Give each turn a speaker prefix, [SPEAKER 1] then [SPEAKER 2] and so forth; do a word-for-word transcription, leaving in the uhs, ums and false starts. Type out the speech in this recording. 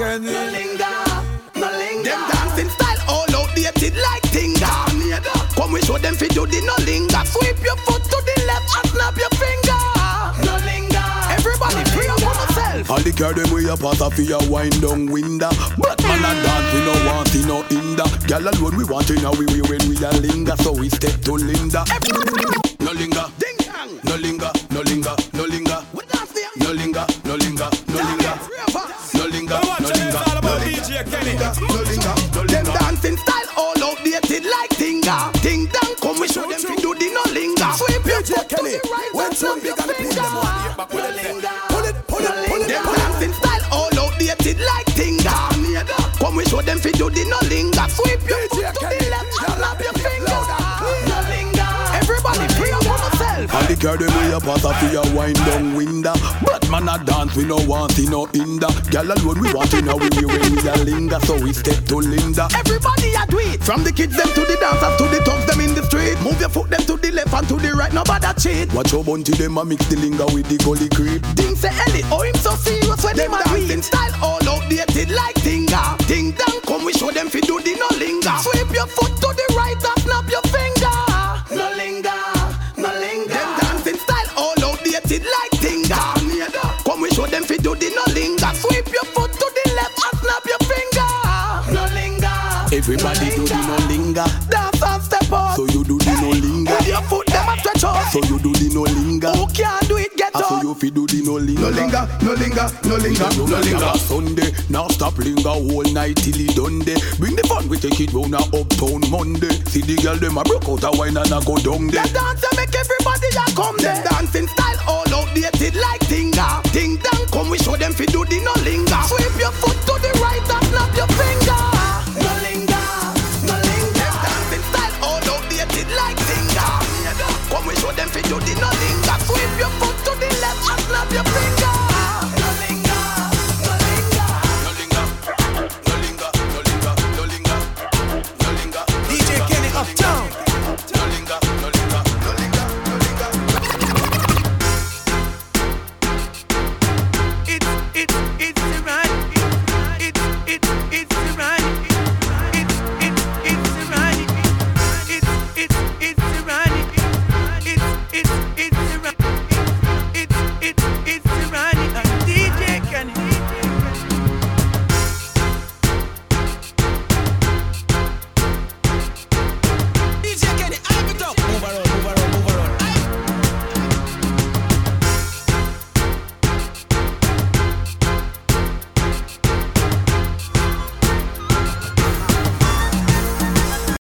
[SPEAKER 1] Kenny.
[SPEAKER 2] No linger, no linger. Them dancing style all outdated like Tinga. Come we show them fi do the no linger. Sweep your foot to the left and snap your finger. No linger. Everybody free up on yourself.
[SPEAKER 3] All the girl them way up pass a fi a wind down window. But man a dance we no want it no hinder. Girl alone we want it now we we when we a linger. So we step to Linda. No linger,
[SPEAKER 2] Ding dong.
[SPEAKER 3] no linger, no linger, no linger.
[SPEAKER 2] We dance there.
[SPEAKER 3] No linger, no linger, no linger. No linger, no linger, no linger.
[SPEAKER 2] No linger, no linger. Them dancing style all outdated like Tinga. Ding dong, come we show them fi do the no linger. Sweep your foot to the right and snap your finger. No linger,
[SPEAKER 1] Pull it, pull it, pull it.
[SPEAKER 2] them dancing style all outdated like Tinga. Come we show them fi do the no linger. Sweep your foot to the left and snap your finger. No linger. Everybody free up on yourself.
[SPEAKER 3] All the girl them way up pass a fi a wind down window. But man a dance we no want it no hinder. Girl alone we want it now we we when we a linger. So we step to Linda.
[SPEAKER 2] Everybody a do it. From the kids them to the dancers to the thugs them in the street. Move your foot them to the left and to the right. Nobody cheat.
[SPEAKER 3] Watch how bunty them a mix the linger with the gully creep.
[SPEAKER 2] Ding say Ellie, oh him so serious when them dancing style all outdated like Tinga. Ding dong, come we show them fi do the no linger. Sweep your foot to the right and snap your finger. No linger, no linger. Them dancing style all outdated like Tinga. Come we show them fi do the no linger. Sweep your foot to the left and snap your finger. No linger.
[SPEAKER 3] Everybody do the no linger.
[SPEAKER 2] Dance and step up.
[SPEAKER 3] So you do the no linger.
[SPEAKER 2] With your foot them a stretch out.
[SPEAKER 3] So you do the no linger.
[SPEAKER 2] Who can't do it, get
[SPEAKER 3] Ah, so
[SPEAKER 2] up.
[SPEAKER 3] you fi do the no linger.
[SPEAKER 1] No linger, no linger, no linger, no linger.
[SPEAKER 3] Sunday, now stop linger whole night till it done day. Bring the fun, we take it round a uptown Monday. See the girl them a broke out a wine and a go down there.
[SPEAKER 2] The dance a make everybody a come there. Dancing style all outdated like Tinga. Ding dong, come we show them fi do the no linger. Sweep your foot to the right and snap your finger. No linger, no linger. Dancing style all outdated like Tinga. Come we show them fi do the no linger. Sweep your foot to the left and snap your finger.